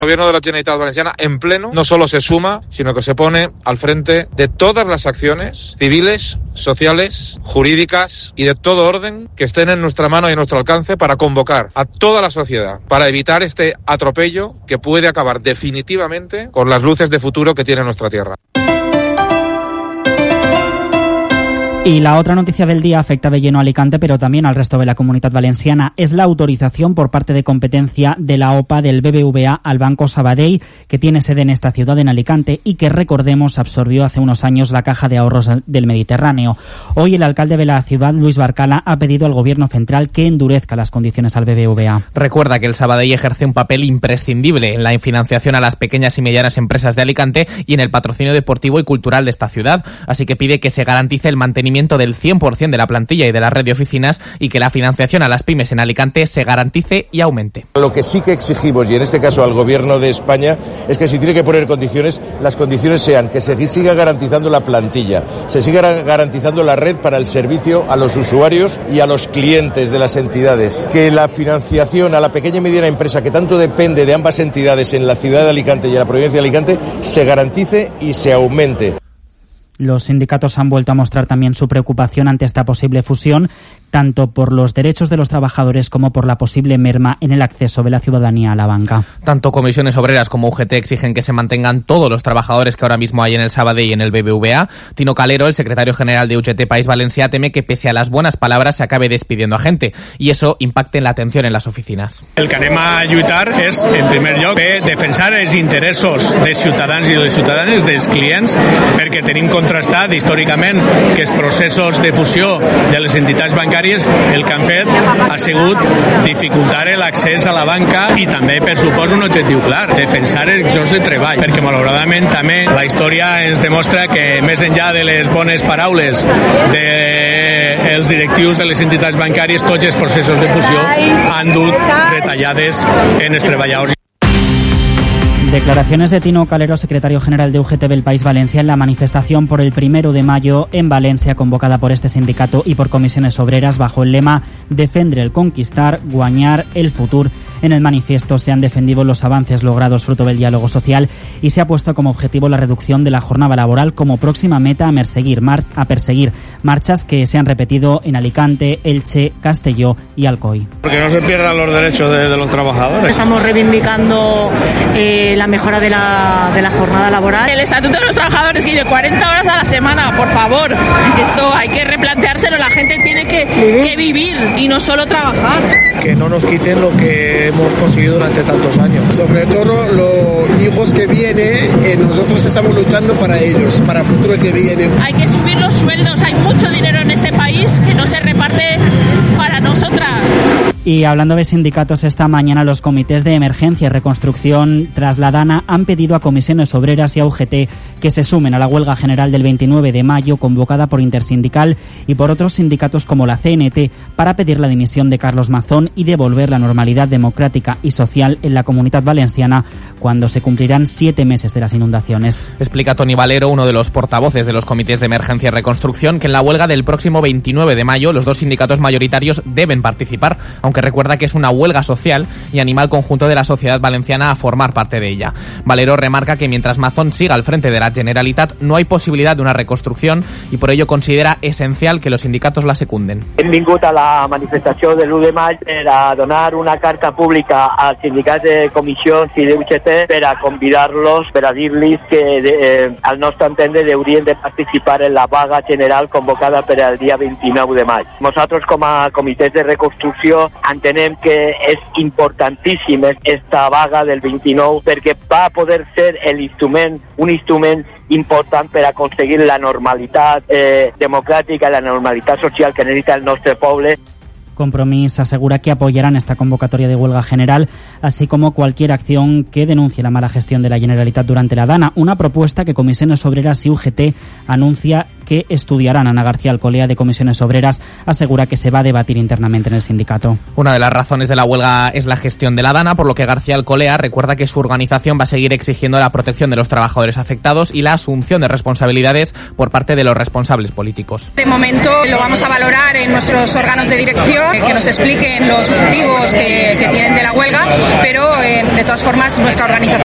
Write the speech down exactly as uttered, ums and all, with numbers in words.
El Gobierno de la Generalitat Valenciana en pleno no solo se suma, sino que se pone al frente de todas las acciones civiles, sociales, jurídicas y de todo orden que estén en nuestra mano y en nuestro alcance para convocar a toda la sociedad, para evitar este atropello que puede acabar definitivamente con las luces de futuro que tiene nuestra tierra. Y la otra noticia del día afecta de lleno a Alicante, pero también al resto de la Comunitat Valenciana. Es la autorización por parte de competencia de la O P A del B B V A al Banco Sabadell, que tiene sede en esta ciudad, en Alicante, y que, recordemos, absorbió hace unos años la Caja de Ahorros del Mediterráneo. Hoy el alcalde de la ciudad, Luis Barcala, ha pedido al Gobierno central que endurezca las condiciones al B B V A. Recuerda que el Sabadell ejerce un papel imprescindible en la financiación a las pequeñas y medianas empresas de Alicante y en el patrocinio deportivo y cultural de esta ciudad, así que pide que se garantice el mantenimiento del cien por ciento de la plantilla y de la red de oficinas y que la financiación a las pymes en Alicante se garantice y aumente. Lo que sí que exigimos, y en este caso al Gobierno de España, es que si tiene que poner condiciones, las condiciones sean que se siga garantizando la plantilla, se siga garantizando la red para el servicio a los usuarios y a los clientes de las entidades, que la financiación a la pequeña y mediana empresa, que tanto depende de ambas entidades en la ciudad de Alicante y en la provincia de Alicante, se garantice y se aumente. Los sindicatos han vuelto a mostrar también su preocupación ante esta posible fusión, tanto por los derechos de los trabajadores como por la posible merma en el acceso de la ciudadanía a la banca. Tanto comisiones obreras como U G T exigen que se mantengan todos los trabajadores que ahora mismo hay en el Sabadell y en el B B V A. Tino Calero, el secretario general de U G T País Valencià, teme que pese a las buenas palabras se acabe despidiendo a gente y eso impacte en la atención en las oficinas. El que anem a lluitar és, en primer lloc, de defensar els interessos dels ciutadans i les ciutadanes, dels clients, perquè tenim contrastat històricament que els processos de fusió de les entitats bancàries el que han fet ha sigut dificultar l'accés a la banca i també, per suposo, un objectiu clar, defensar els llocs de treball, perquè malauradament també la història ens demostra que més enllà de les bones paraules dels directius de les entitats bancàries, tots els processos de fusió han dut retallades en els treballadors. Declaraciones de Tino Calero, secretario general de U G T del País Valencià, en la manifestación por el primero de mayo en Valencia, convocada por este sindicato y por comisiones obreras bajo el lema Defendre el conquistar, guanyar el futur. En el manifiesto se han defendido los avances logrados fruto del diálogo social y se ha puesto como objetivo la reducción de la jornada laboral como próxima meta a perseguir, mar- a perseguir marchas que se han repetido en Alicante, Elche, Castelló y Alcoy. Porque no se pierdan los derechos de, de los trabajadores. Estamos reivindicando eh, la mejora de la, de la jornada laboral. El estatuto de los trabajadores que de cuarenta horas a la semana, por favor. Esto hay que replanteárselo, la gente tiene que, que vivir y no solo trabajar. Que no nos quiten lo que hemos conseguido durante tantos años. Sobre todo los hijos que vienen, eh, nosotros estamos luchando para ellos, para el futuro que viene. Hay que subir los sueldos, hay mucho dinero en este país que no se reparte para nosotras. Y hablando de sindicatos, esta mañana los comités de emergencia y reconstrucción tras la DANA han pedido a comisiones obreras y a U G T que se sumen a la huelga general del veintinueve de mayo convocada por Intersindical y por otros sindicatos como la C N T para pedir la dimisión de Carlos Mazón y devolver la normalidad democrática y social en la Comunitat Valenciana cuando se cumplirán siete meses de las inundaciones. Explica Toni Valero, uno de los portavoces de los comités de emergencia y reconstrucción, que en la huelga del próximo veintinueve de mayo los dos sindicatos mayoritarios deben participar, aunque recuerda que es una huelga social y anima al conjunto de la sociedad valenciana a formar parte de ella. Valero remarca que mientras Mazón siga al frente de la Generalitat no hay posibilidad de una reconstrucción y por ello considera esencial que los sindicatos la secunden. Hem vingut a la manifestació de l'u de maig per a donar una carta pública als sindicats de comissions i de U G T per a convidar-los, per a dir-los que eh, al nostre entendre haurien de participar en la vaga general convocada per al dia vint-i-nou de maig. Nosaltres com a comitès de reconstrucció entenem que és importantíssim esta vaga del vint-i-nou perquè va poder ser l'instrument, un instrument important per aconseguir la normalitat eh, democràtica, la normalitat social que necessita el nostre poble. Compromís asegura que apoyarán esta convocatoria de huelga general, así como cualquier acción que denuncie la mala gestión de la Generalitat durante la DANA, una propuesta que Comisiones Obreras y U G T anuncia que estudiarán. Ana García Alcolea, de Comisiones Obreras, asegura que se va a debatir internamente en el sindicato. Una de las razones de la huelga es la gestión de la DANA, por lo que García Alcolea recuerda que su organización va a seguir exigiendo la protección de los trabajadores afectados y la asunción de responsabilidades por parte de los responsables políticos. De momento lo vamos a valorar en nuestros órganos de dirección, que nos expliquen los motivos que, que tienen de la huelga, pero eh, de todas formas nuestra organización